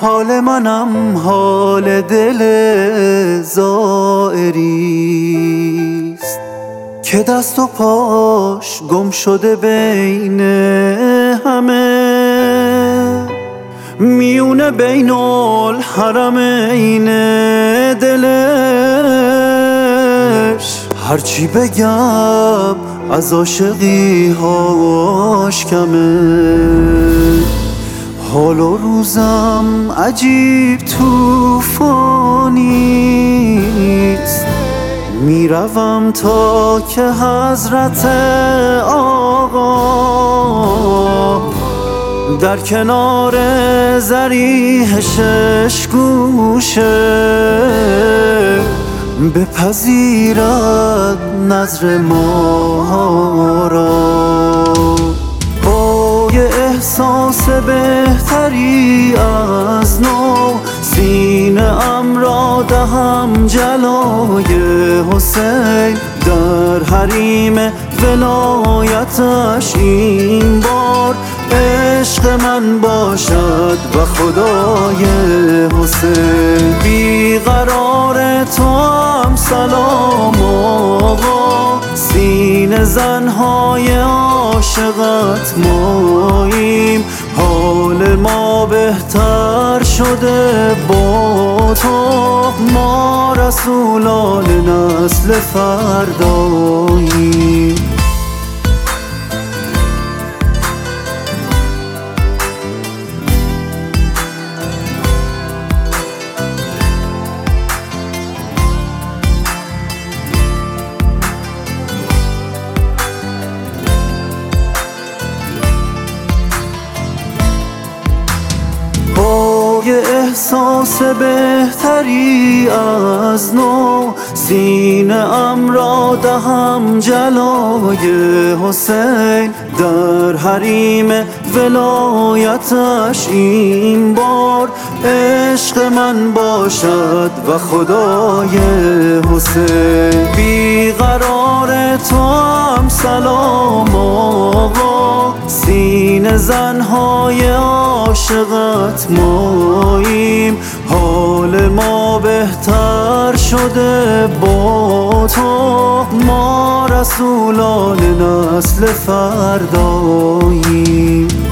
حال منم حال دل زائریست که دست و پاش گم شده بین همه، میونه بین الحرمین دلش. هرچی بگم از عاشقی هاش کمه، حال و روزم عجیب توفانیست. میروم تا که حضرت آقا در کنار ضریح شش گوشه بپذیرد نظر ما را. با یه احساس بهتری از نو سینه ام را دهم جلای حسین، در حریم ولایتش این بار عشق من باشد و خدای حسین. بیقرار تو هم سلام آقا، سینه زنهای عاشقت ماییم. حال ما بهتر شده با تو، ما رسولان نسل فرداییم. یه احساس بهتری از نو سینه ام را دهم جلای حسین، در حریم ولایتش این بار عشق من باشد و خدای حسین. بیقرار تو هم سلام آقا، سینه زنهای عاشقت ماییم. حال ما بهتر شده با تو، ما رسولان نسل فرداییم.